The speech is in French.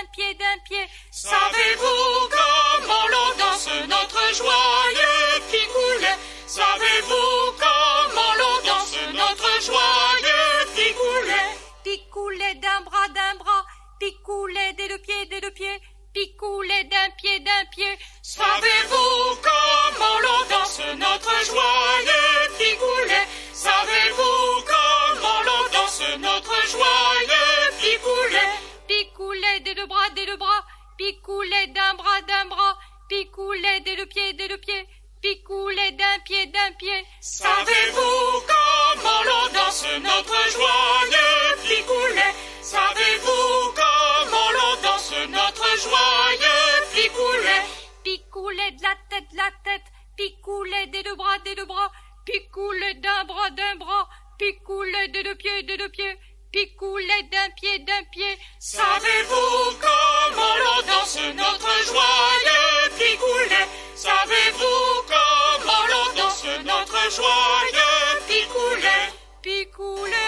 d'un pied. Savez-vous comment l'on danse notre joyeux picoulet? Savez-vous comment l'on danse notre joyeux picoulet? Picoulet d'un bras, picoulet des deux pieds, picoulet d'un pied. Savez-vous comment l'on danse notre joyeux picoulet? Savez-vous comment l'on danse notre joyeux picoulet? Picoulet des deux bras, picoulet d'un bras, picoulet des deux pieds, picoulet d'un pied. Savez-vous comment l'on danse notre joyeux picoulet? Savez-vous comment l'on danse notre joyeux picoulet? Picoulet de la tête, picoulet des deux bras, picoulet d'un bras, picoulet des deux pieds, picoulet d'un pied. Savez-vous comment l'on danse notre joyeux picoulet? Savez-vous comment l'on danse notre joyeux picoulet? Picoulet